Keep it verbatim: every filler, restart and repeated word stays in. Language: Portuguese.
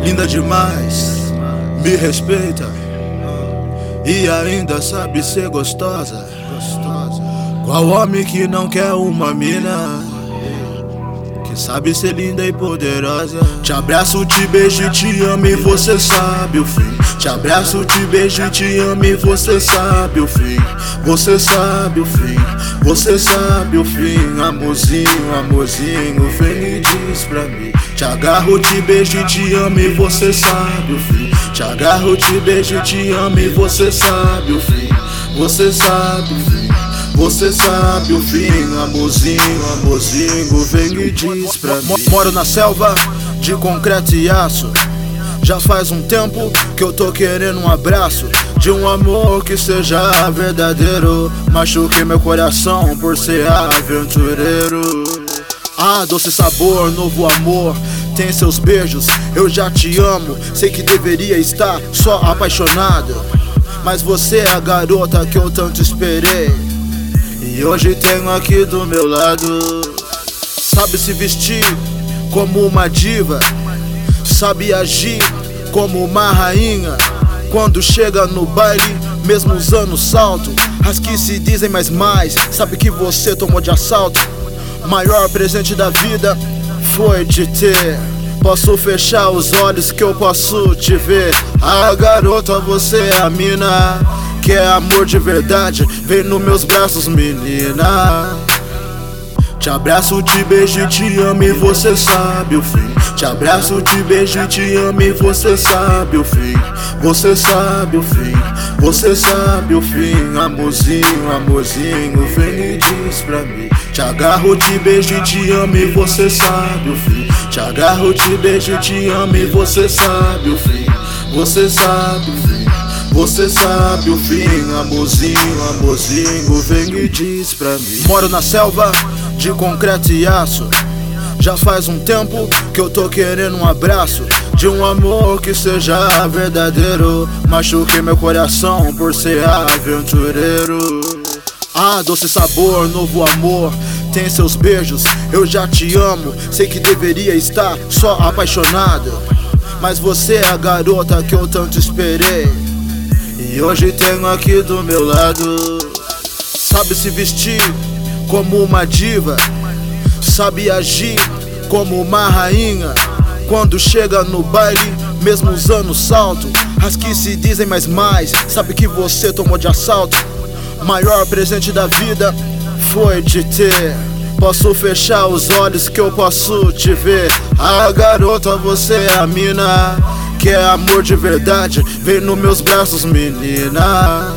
linda demais, me respeita e ainda sabe ser gostosa. Qual homem que não quer uma mina que sabe ser linda e poderosa? Te abraço, te beijo, te amo e você sabe o fim. Te abraço, te beijo, te amo e você sabe o fim. Você sabe o fim, você sabe o fim. Amorzinho, amorzinho, vem e diz pra mim. Te agarro, te beijo, te amo e você sabe o fim. Te agarro, te beijo, te amo e você sabe o fim. Você sabe o fim, você sabe o fim. Amorzinho, amorzinho, vem e diz pra mim. Moro na selva de concreto e aço. Já faz um tempo que eu tô querendo um abraço de um amor que seja verdadeiro. Machuquei meu coração por ser aventureiro. Ah, doce sabor, novo amor, tem seus beijos, eu já te amo. Sei que deveria estar só apaixonado, mas você é a garota que eu tanto esperei e hoje tenho aqui do meu lado. Sabe se vestir como uma diva, sabe agir como uma rainha. Quando chega no baile, mesmo usando salto, as que se dizem mais mais, sabe que você tomou de assalto. Maior presente da vida foi de ter. Posso fechar os olhos que eu posso te ver. Ah, garota, você é a mina que é amor de verdade. Vem nos meus braços, menina. Te abraço, te beijo, te amo e você sabe o fim. Te abraço, te beijo, te amo e você sabe o fim. Você sabe o fim, você sabe o fim. Amorzinho, amorzinho, vem e diz pra mim. Te agarro, te beijo, te amo e você sabe o fim. Te agarro, te beijo, te amo e você sabe o fim. Você sabe o fim, você sabe o fim. Amorzinho, amorzinho, vem e diz pra mim. Moro na selva de concreto e aço. Já faz um tempo que eu tô querendo um abraço de um amor que seja verdadeiro. Machuquei meu coração por ser aventureiro. Ah, doce sabor, novo amor, tem seus beijos, eu já te amo. Sei que deveria estar só apaixonado, mas você é a garota que eu tanto esperei e hoje tenho aqui do meu lado. Sabe se vestir como uma diva, sabe agir como uma rainha. Quando chega no baile, mesmo usando salto, as que se dizem mais mais, sabe que você tomou de assalto. Maior presente da vida foi de ter. Posso fechar os olhos que eu posso te ver. Ah, garota, você é a mina que é amor de verdade. Vem nos meus braços, menina.